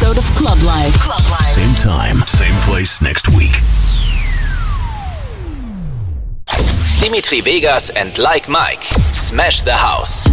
episode of Club Life. Same time, same place next week. Dimitri Vegas and Like Mike. Smash the House.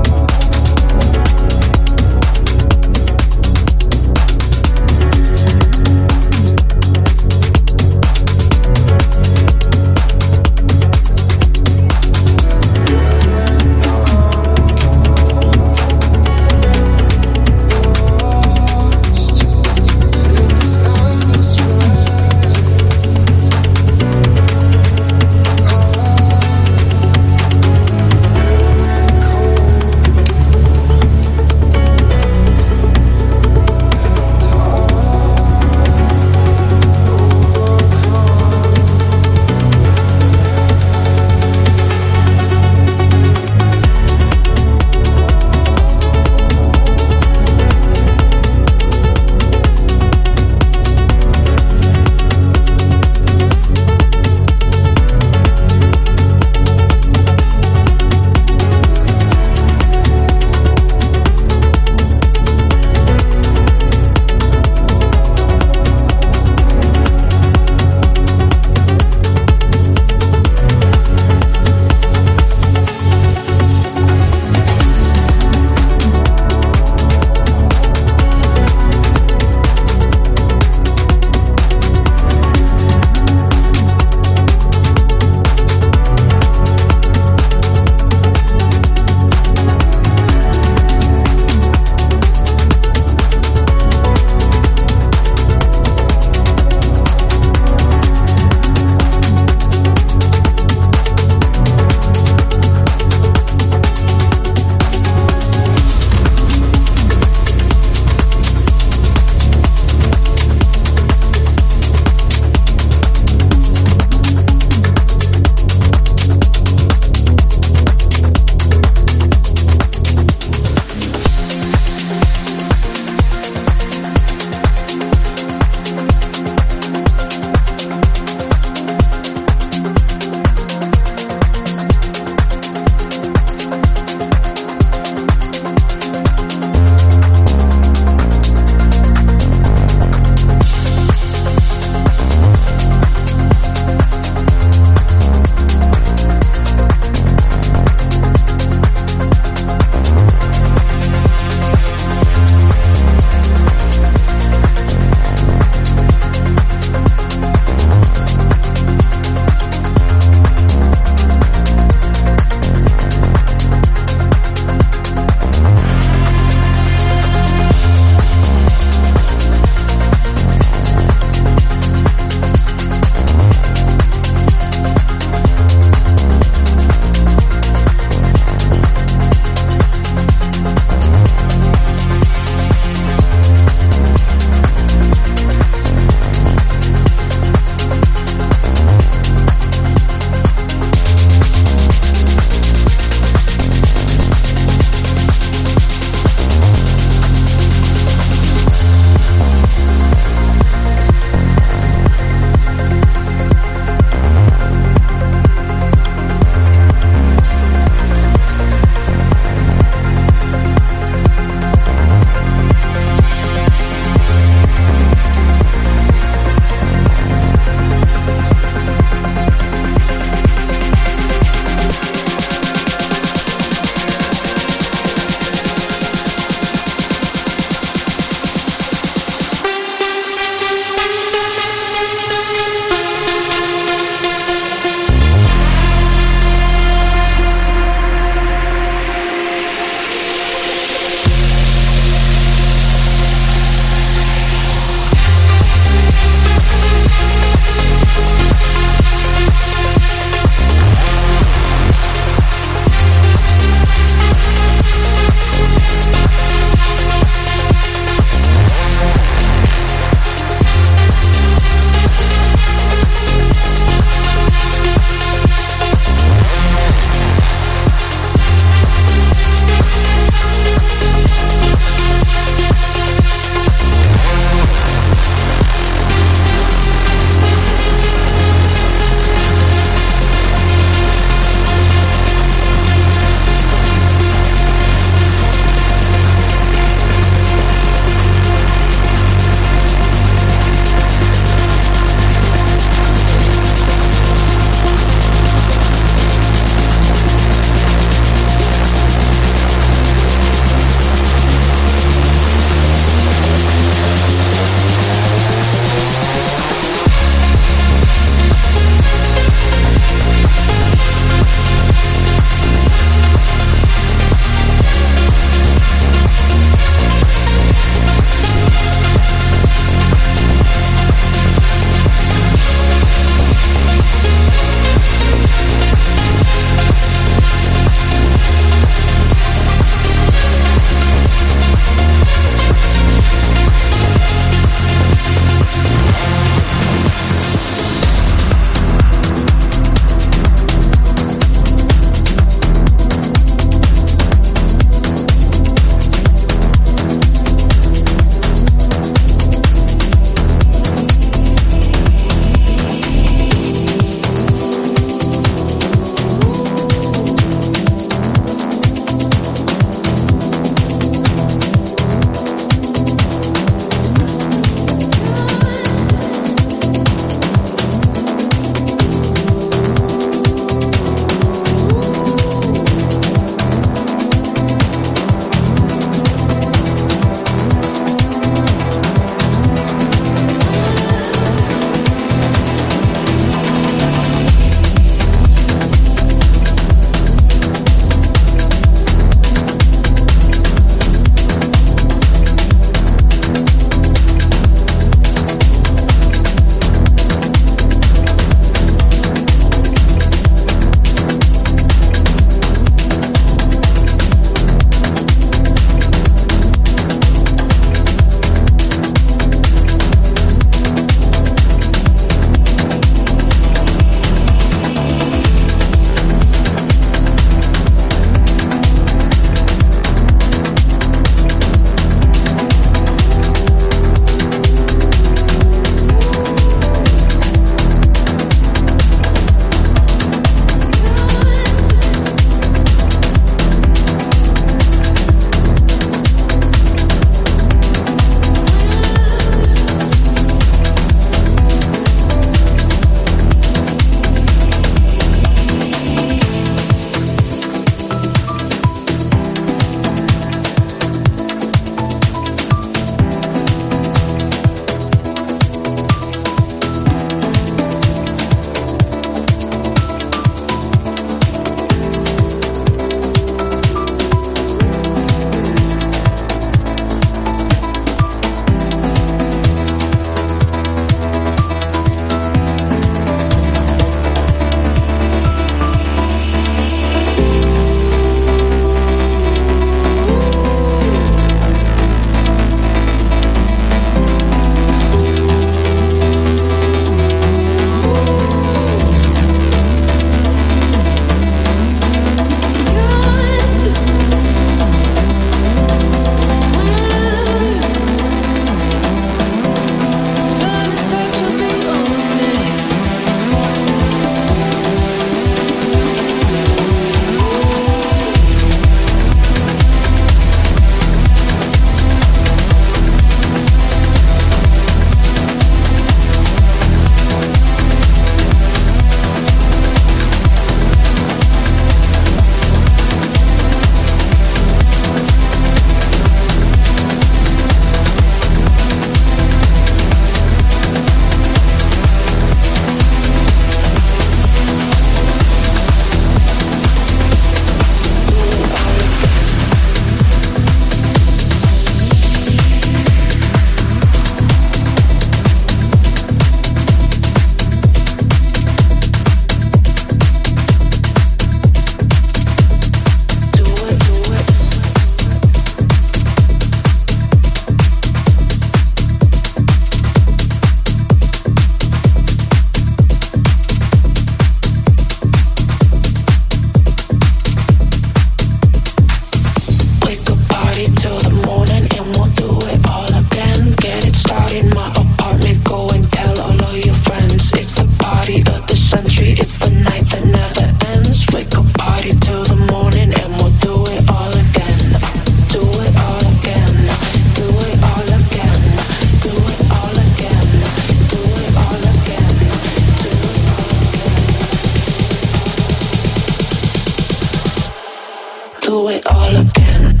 do it all again.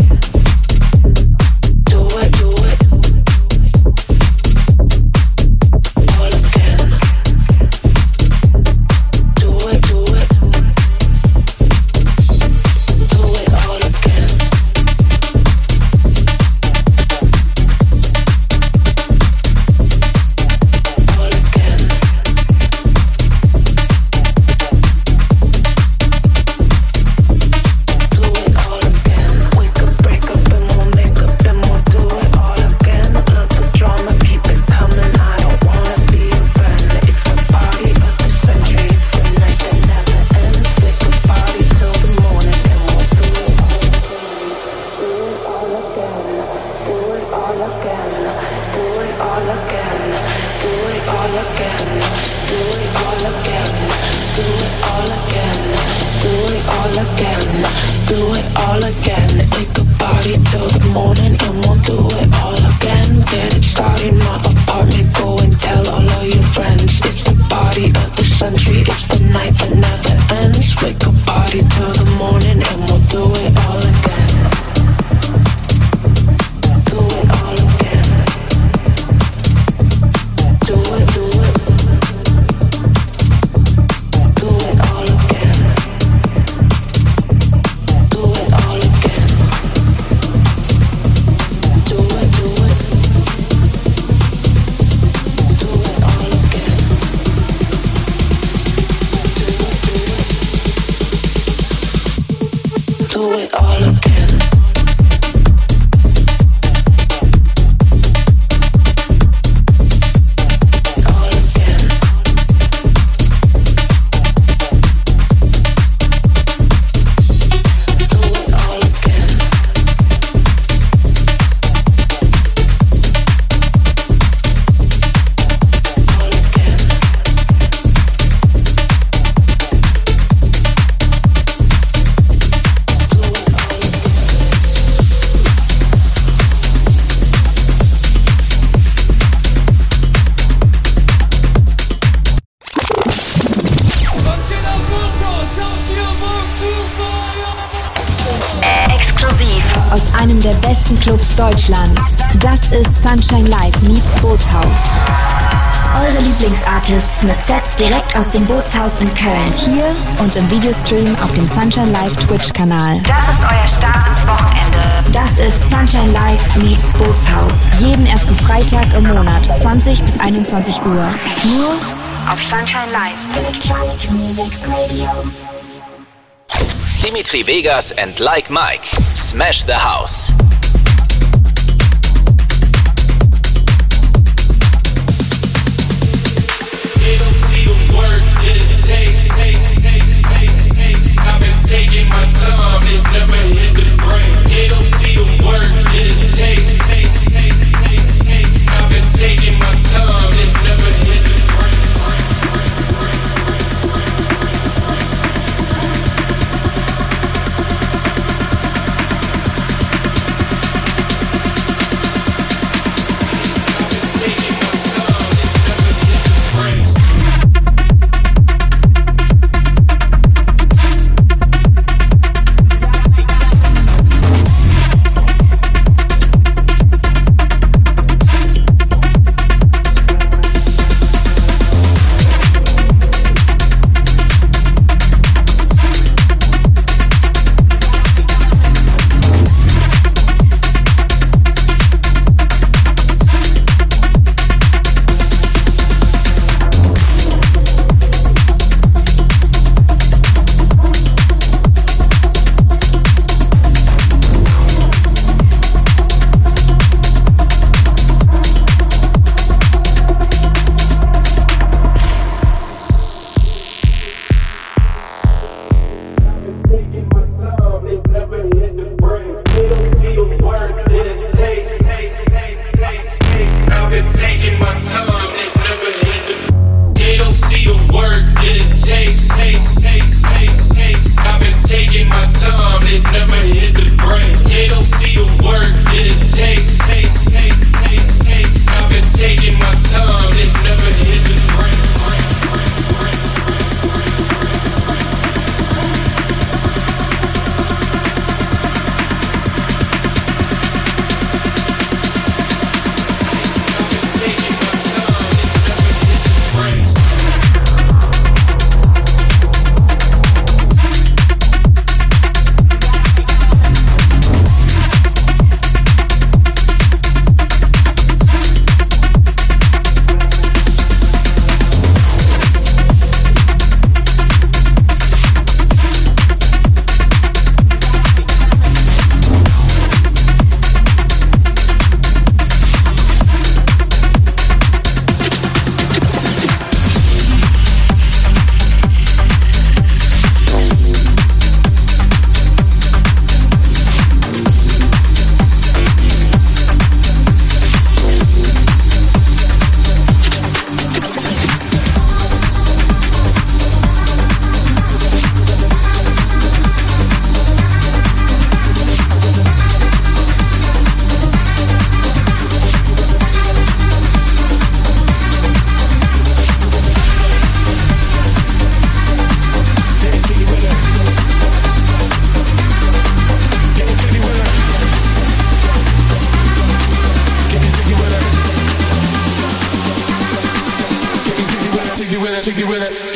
Do it, do it. All again. Do it, do it. Do it all again. All again. Do it all again. We could break up and we'll make up and we'll do it all again. Love the drama, keep it coming. I don't wanna be a friend. It's the party of the century. It's the night that never ends. We could party till the morning and we'll do it all again. Do it all again. Do it all again. Do it all again. Do it all again. Do it all again. Do it all again. Do it all again. We could party till the morning and we'll do it all again. Get it started, my apartment. Go and tell all of your friends. It's the party of the century. It's the night that never ends. We could party till the morning and we'll do it all again. Do it all again. Do it, do it. Do it all again. Do it all again. Do it, do it. Do it all again. Do it all again. All again. Do it all again. All again. Do it all again. Exklusiv aus einem der besten Clubs Deutschlands. Das ist Sunshine Live meets Bootshaus. Eure Lieblingsartists mit Sets direkt aus dem Bootshaus in Köln. Hier und im Videostream auf dem Sunshine Live Twitch-Kanal. Das ist euer Start ins Wochenende. Das ist Sunshine Live meets Bootshaus. Jeden ersten Freitag im Monat, 20 bis 21 Uhr. Nur auf Sunshine Live. Electronic Music Radio. Dimitri Vegas and Like Mike. Smash the House. They don't see the work that it takes. I've been taking my time, it never hit the brain. They don't see the work that it takes. I've been taking my time, it never hit the brain.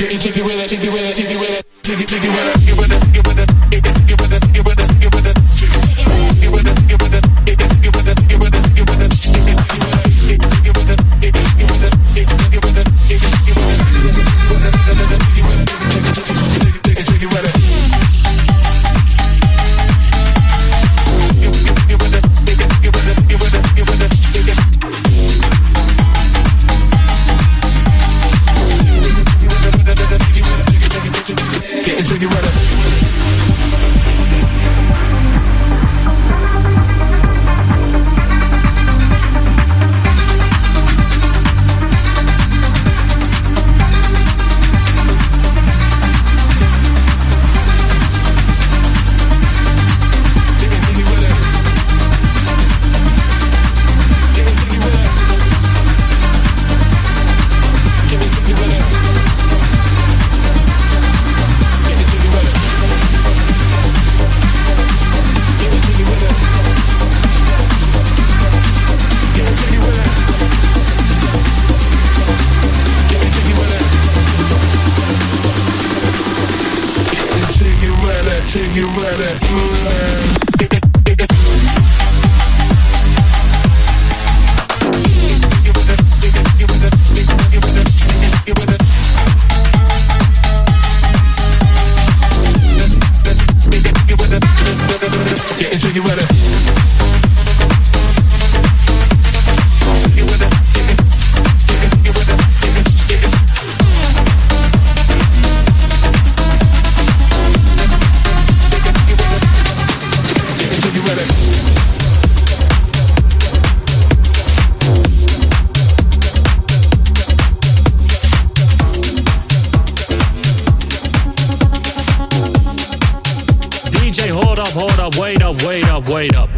Wait up.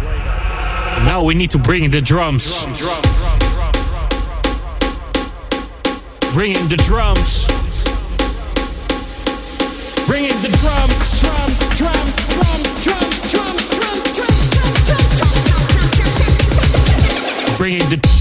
Now we need to bring in the drums. Bring in the drums. Bring in the drums. Bring in the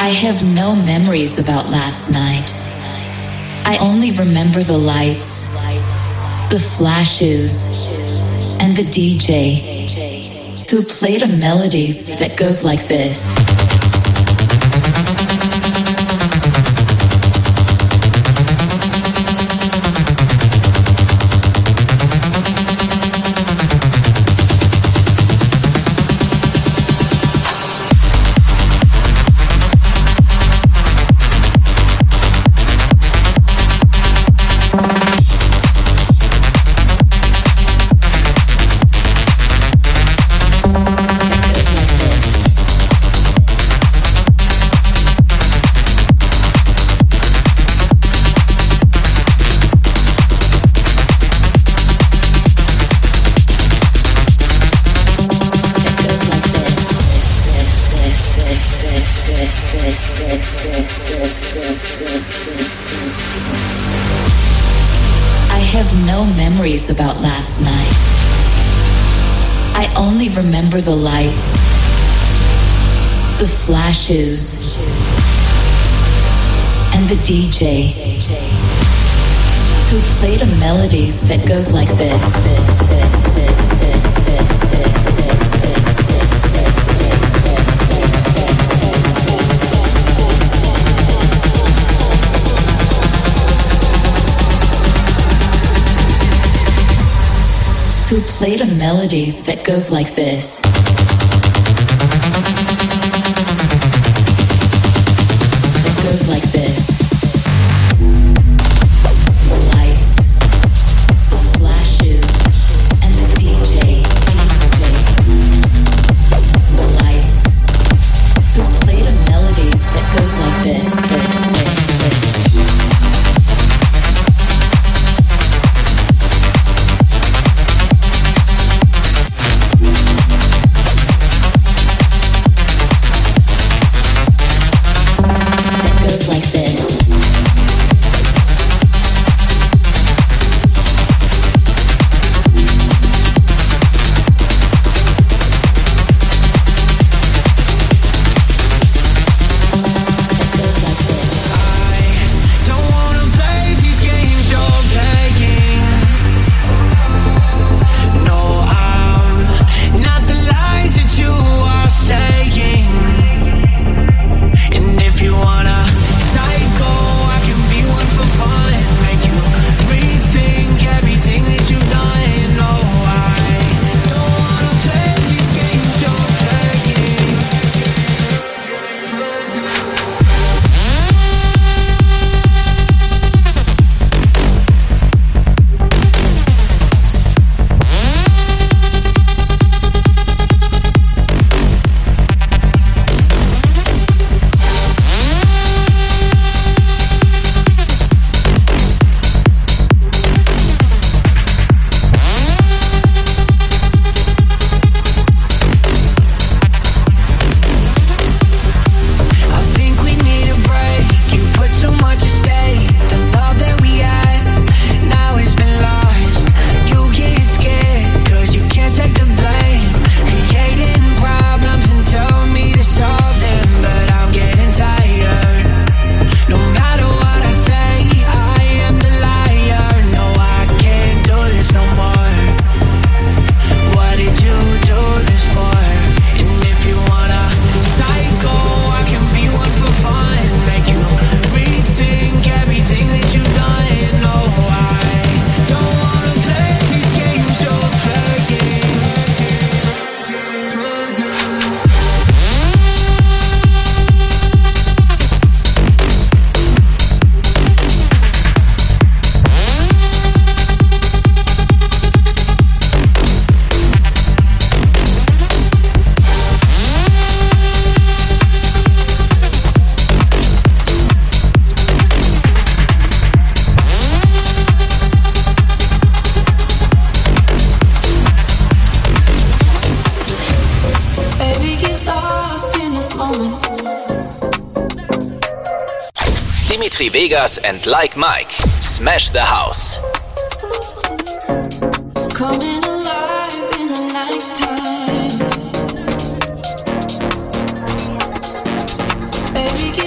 I have no memories about last night. I only remember the lights, the flashes, and the DJ who played a melody that goes like this. About last night. I only remember the lights, the flashes, and the DJ who played a melody that goes like this. Who played a melody that goes like this. That goes like this. The lights, the flashes, and the DJ. The lights. Who played a melody that goes like this. Dimitri Vegas and Like Mike. Smash the house. Coming alive in the nighttime. Baby,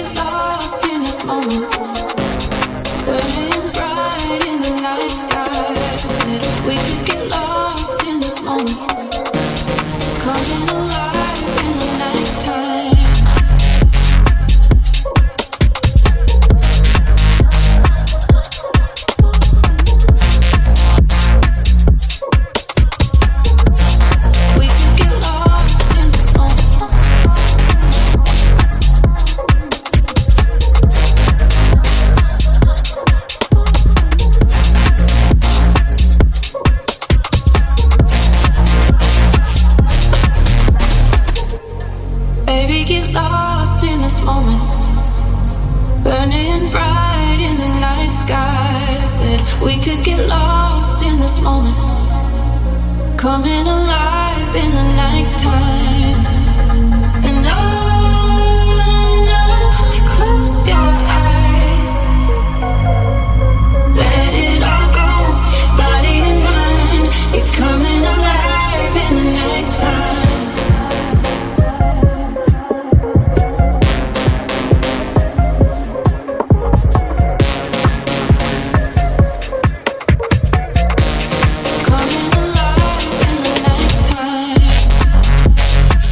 Maybe get lost in this moment, burning bright in the night sky. Said we could get lost in this moment, coming alive in the nighttime. And close your eyes, let it all go, body and mind. You're coming alive in the nighttime. Coming alive in the nighttime.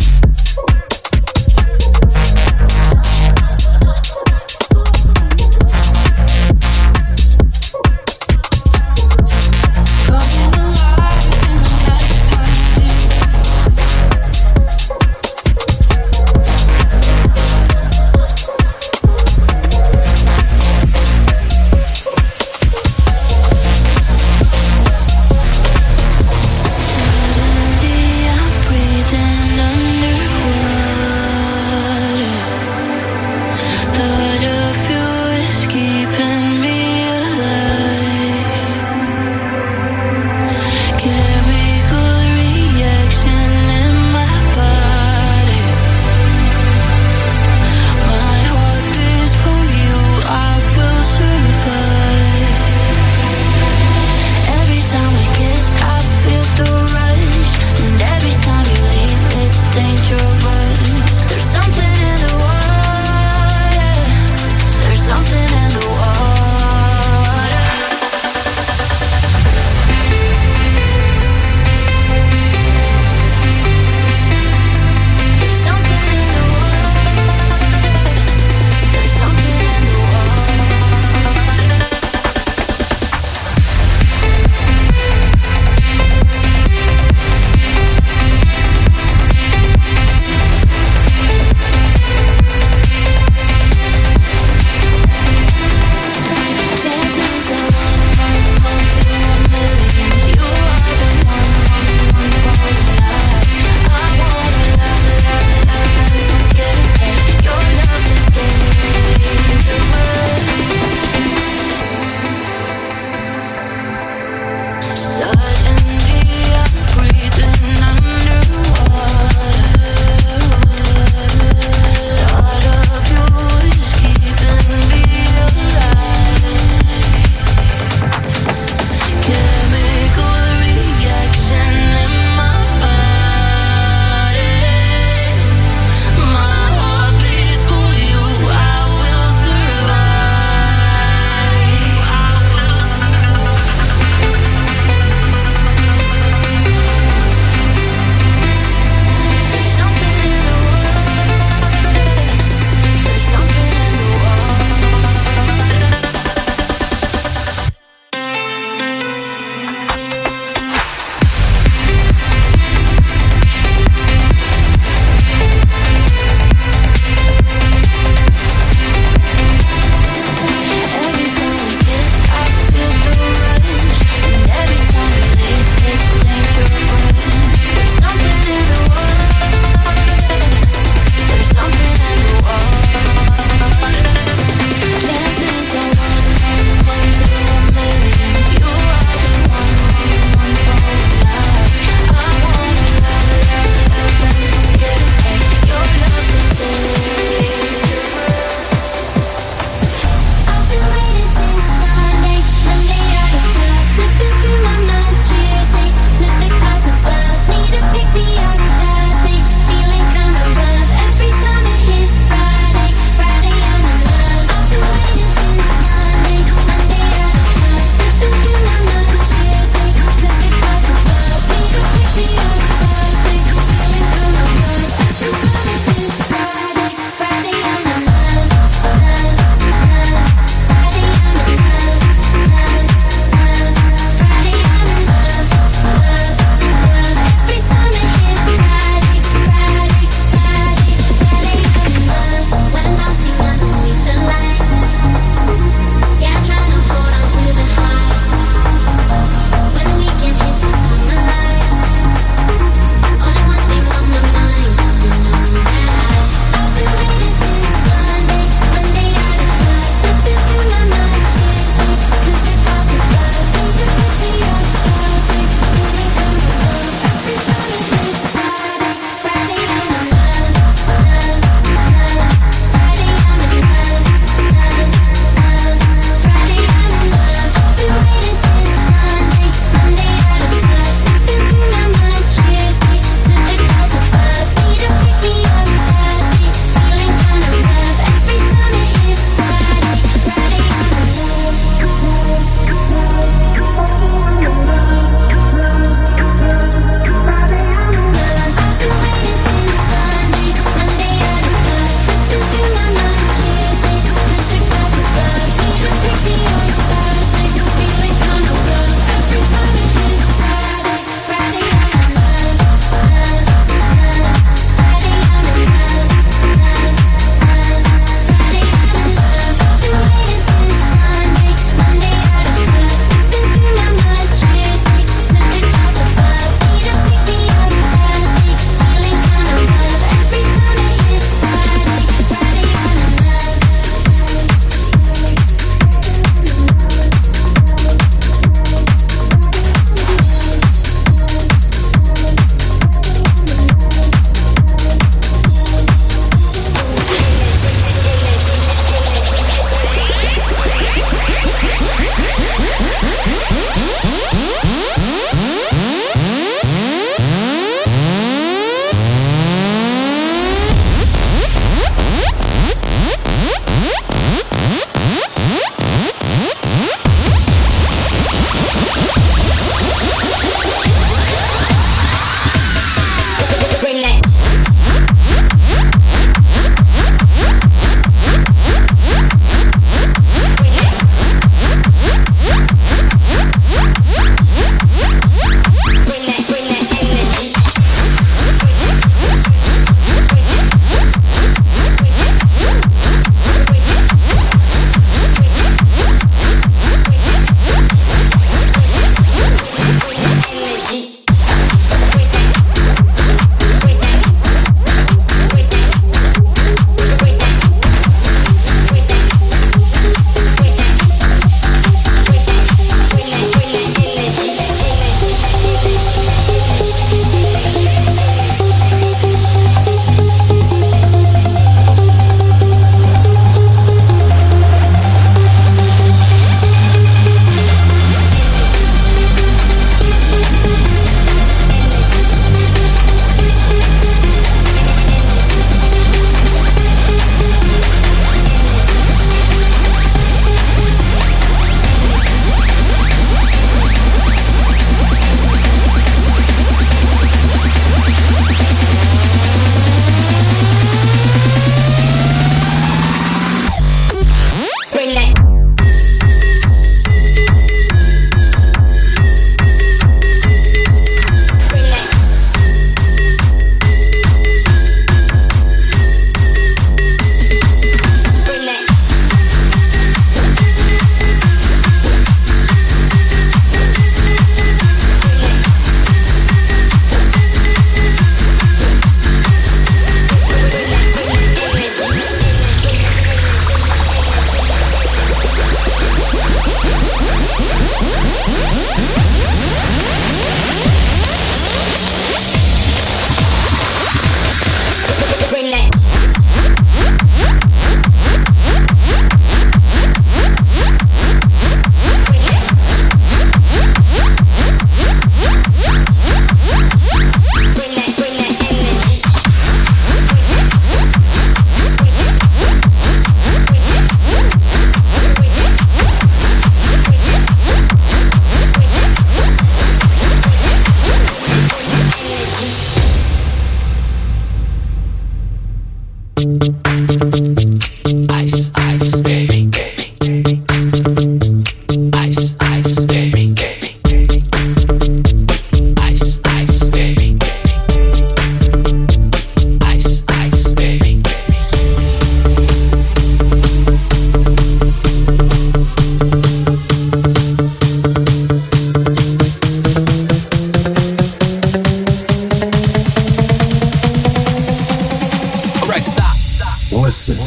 Listen.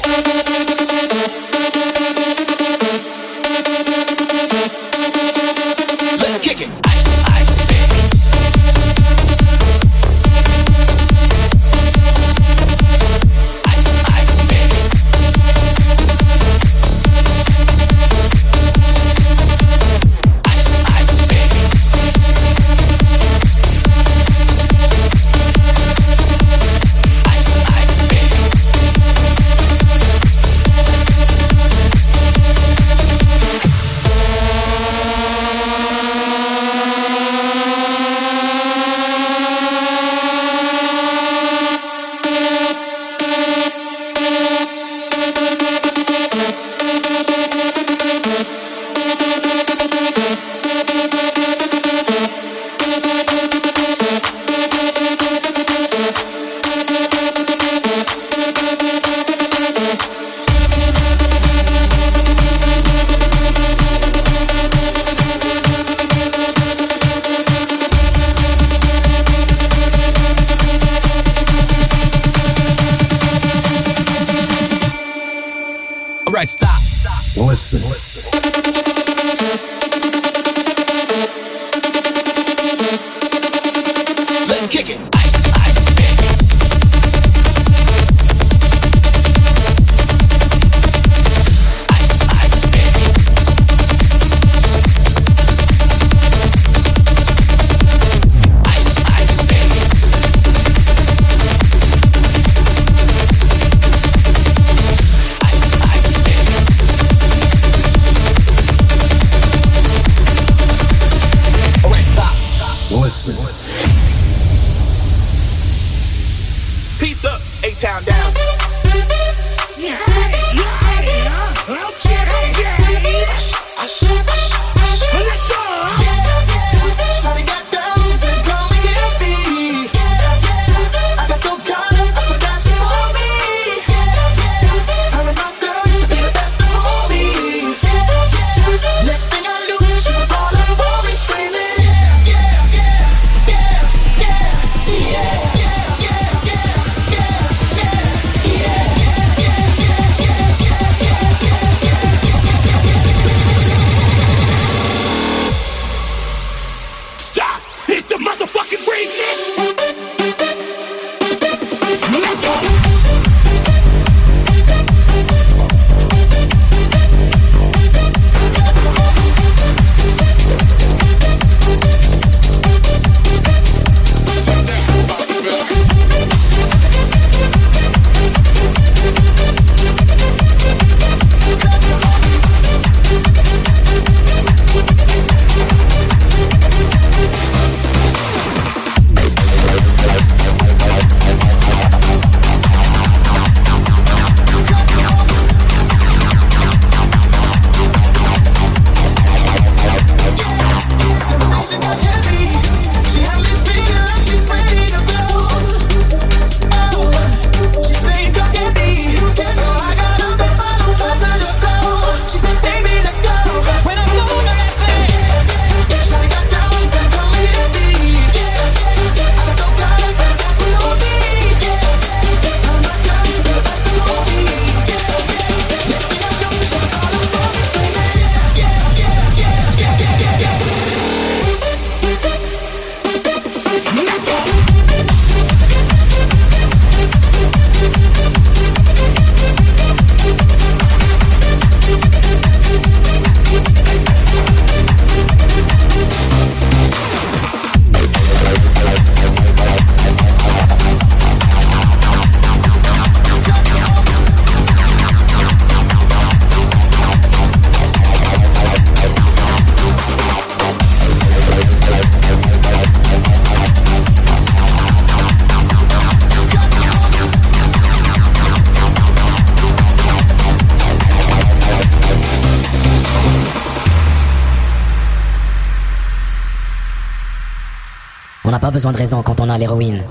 Let's kick it. Ice, ice, baby. Ice, ice, baby. Ice, ice, baby. Ice, ice, baby. Alright, stop. Listen. Let's kick it. Ice, ice, baby. Ice, ice, baby. Ice, ice, baby. Ice, ice, baby. Alright, stop. Listen. Peace up, A-Town down. Stop! It's the motherfucking remix! Let's go! On n'a pas besoin de raison quand on a l'héroïne.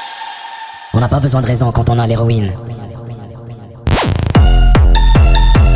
On n'a pas besoin de raison quand on a l'héroïne.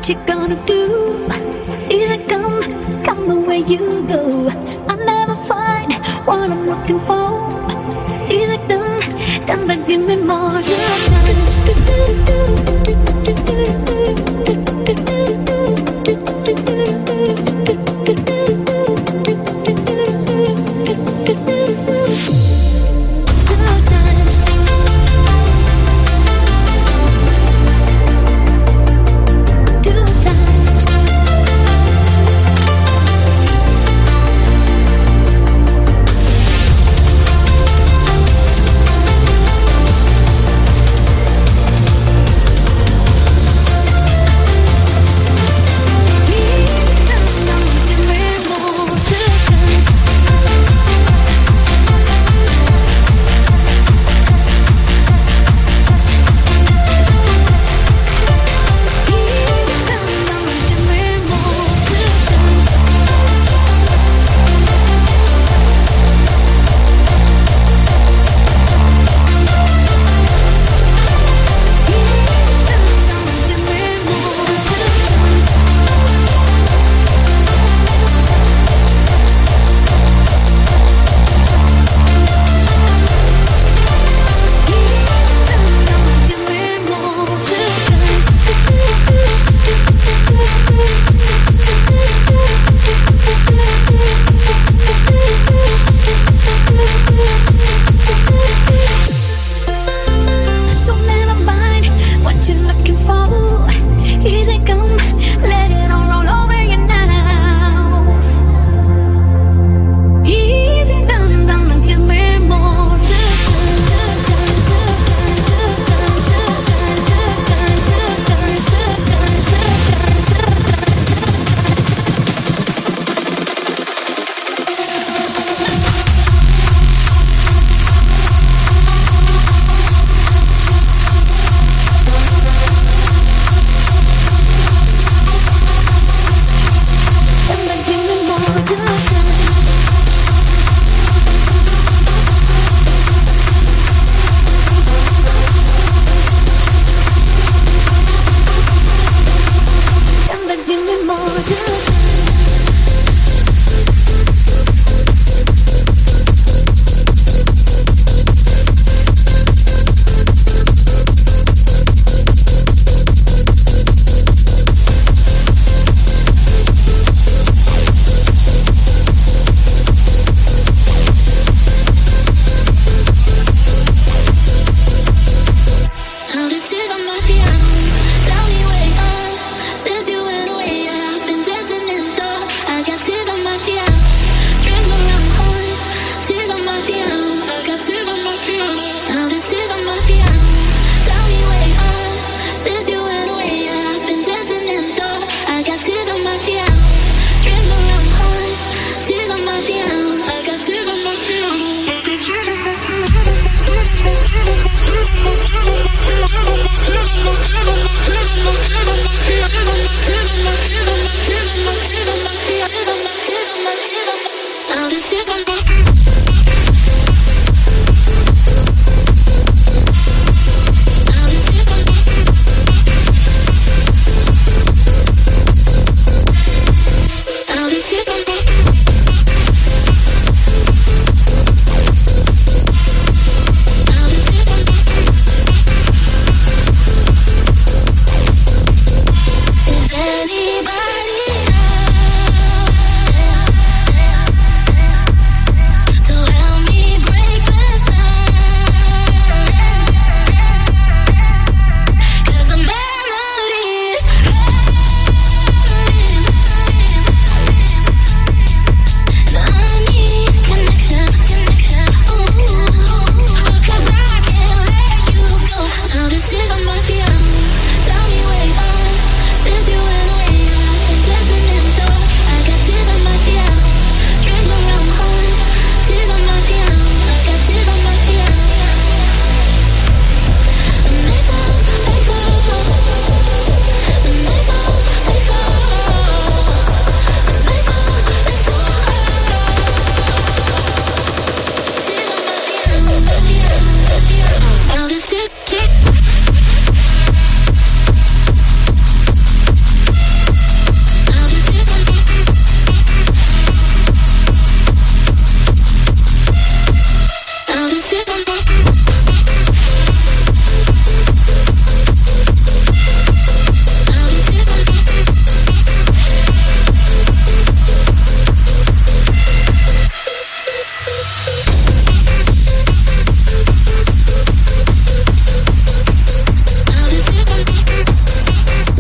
what you gonna do? Easy come, come the way you go. I never find what I'm looking for. Easy done, done, but give me more times.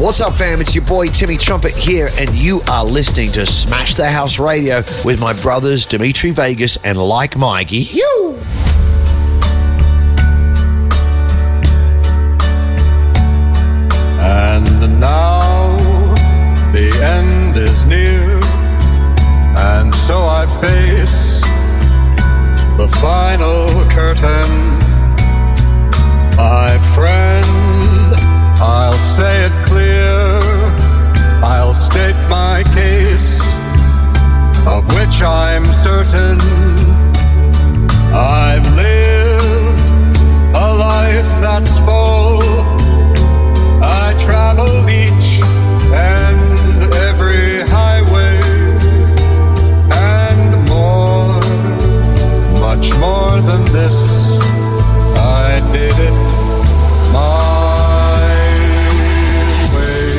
What's up, fam? It's your boy Timmy Trumpet here, and you are listening to Smash the House Radio with my brothers Dimitri Vegas and Like Mikey. You. And now the end is near, and so I face the final curtain. My friend, I'll say it clear, I'll state my case, of which I'm certain. I've lived a life that's full. I traveled each and every highway, and more, much more than this, I did it my way.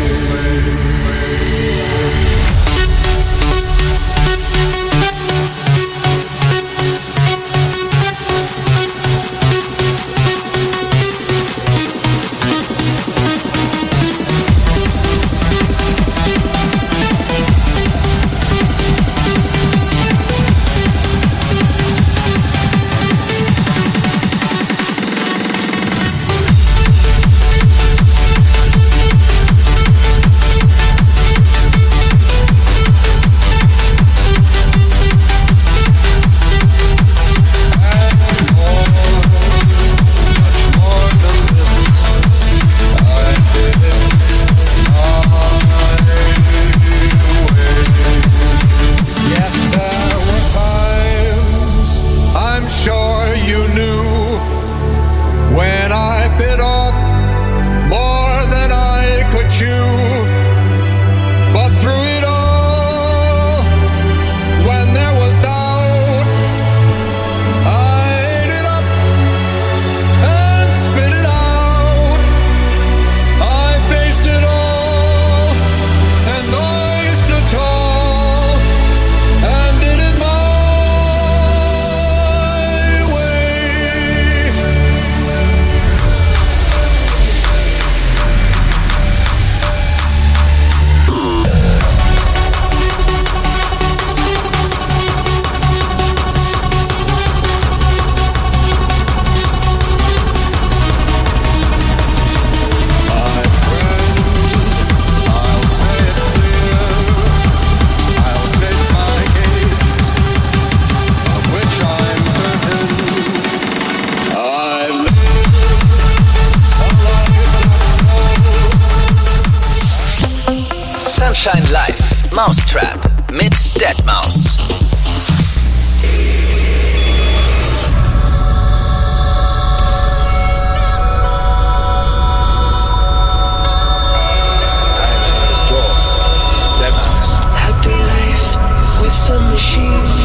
Sunshine Live, Mousetrap mit Deadmau5. Happy life with some machine.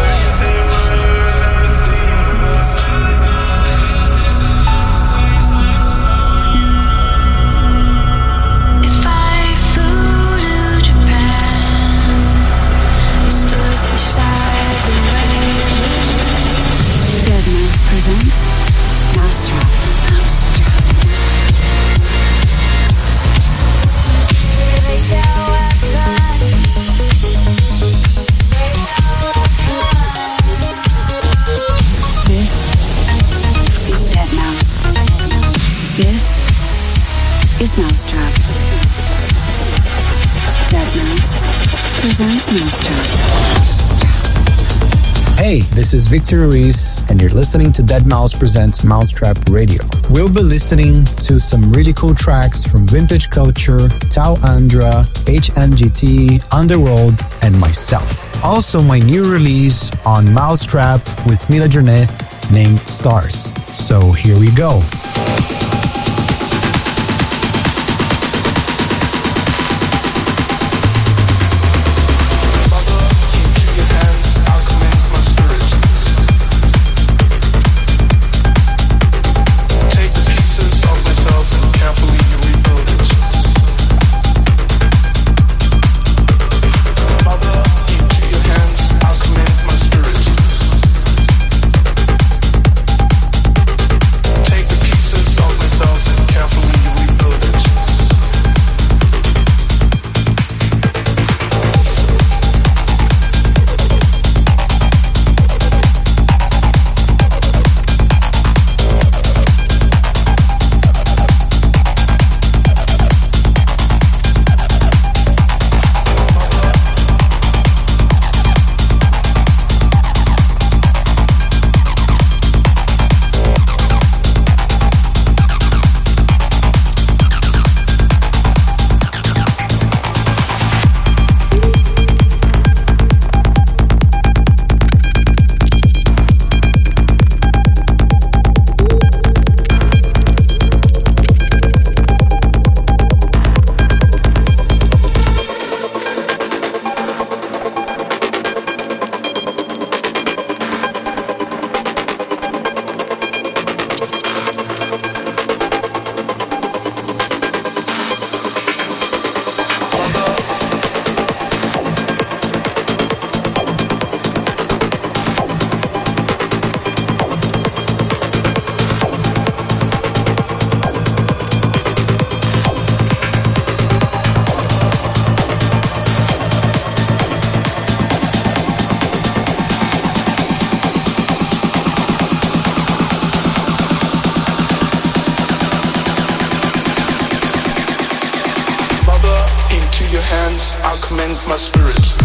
Is Mousetrap. Deadmau5 presents Mousetrap. Hey, this is Victor Ruiz, and you're listening to Deadmau5 presents Mousetrap Radio. We'll be listening to some really cool tracks from Vintage Culture, Tau Andra, HNGT, Underworld, and myself. Also, my new release on Mousetrap with Mila Journet named Stars. So here we go. Take the pieces of myself. hands, I commend my spirit.